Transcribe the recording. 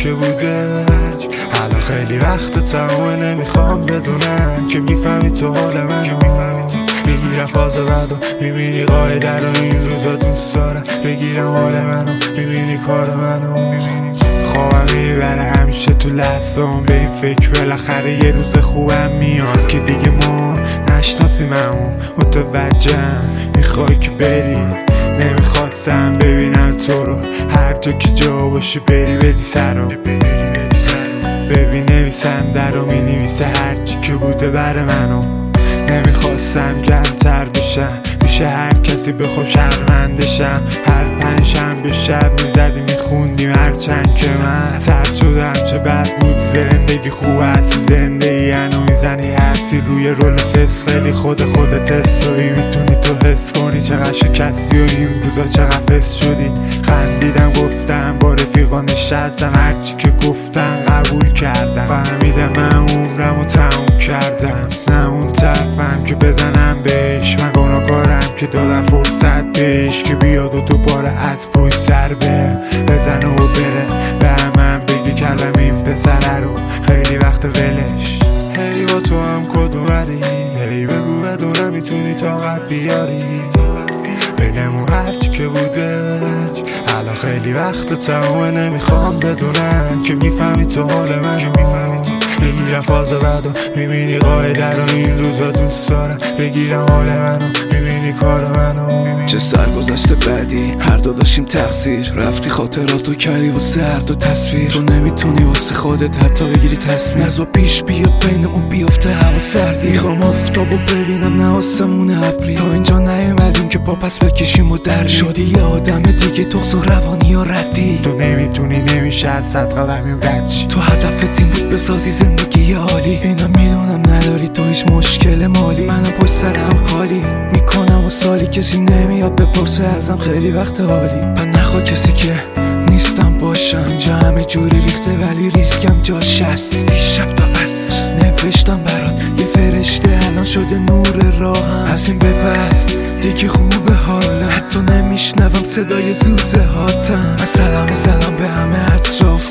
که بوده الان خیلی وقت تمومه، نمیخوام بدونم که میفهمی تو حال منو. میگیرم فاز بعدو میبینی قاعده رو، این روزا دوست دارم بگیرم حال منو، میبینی کار منو. خوابم میبره همیشه تو لحظام به این فکر بالاخره یه روز خوبم میاد که دیگه ما نشناسیم همون. متوجهم میخوای که بری، نمیخواستم ببینم تو رو هر جا که جا باشه بری بدی سرو. ببین نویسم در رو مینویسه هرچی که بوده بر منو. نمیخواستم گرمتر بشم میشه هر کسی بخوام شرمندشم. هر پنجشنبه شب میزدی میخوندیم هرچند که من ترد شدم. چه بد بود زندگی خوب هستی زندگی هنو میزنی هستی روی رول فس. خیلی خودت استوری میتونی تو حس کنی چقدر شکستی و این روزا چقدر فس شدی. خندیدم گفتم با رفیقا نشستم هرچی که گفتم قبول کردم. فهمیدم من عمرمو تموم کردم، نه اون طرفم که بزنم بهش. من گناهکارم که دادم فرصت بهش که بیاد و دوباره از پشت سر بزنه و بره. به من بگی کلم این پسره رو خیلی وقت ولش. هی با تو هم کدومری، هی بگو بدونم میتونی طاقت بیاری. بگم هرچی که بوده الان خیلی وقت تمومه، نمیخوام بدونم که میفهمی تو حال منو. میگیرم فاز بعدو میبینی قاعده رو، این روزا دوست دارم بگیرم حال منو، میبینی کار منو. چه سرگذشت بعدی هر دو داشتیم تقصیر، رفتی خاطراتو کردی واسه هر دو تصویر. تو نمیتونی واسه خودت حتی بگیری تصمیم، نزا پیش بیاد بین اون بیافته هوا سردی. میخوام آفتابو ببینم نه آسمون ابری، تا اینجا نیومدیم که پا پس بکشیم و در شدی یه آدم دیگه تخص و روانی و ردی. تو نمیتونی نمیشه از صد قدمیم رد شی. تو هدفت این بود بسازی زندگی عالی، اینا میدونم نداری تو هیچ مشکل مالی. منم پشت سرم خالی میکنم و سالی کسی نمیاد بپرسه ازم خیلی وقت حالی. من نخوا کسی که نیستم باشم، اینجا همه جوری ریخته ولی ریسکم جاش هست. شب تا عصر نوشتم برات یه فرشته الان شده نور راهم. از این به بعد دیگه خوبه حالا، حتی نمیشنوم صدای زوزه هاتم. من سلام به همه اطراف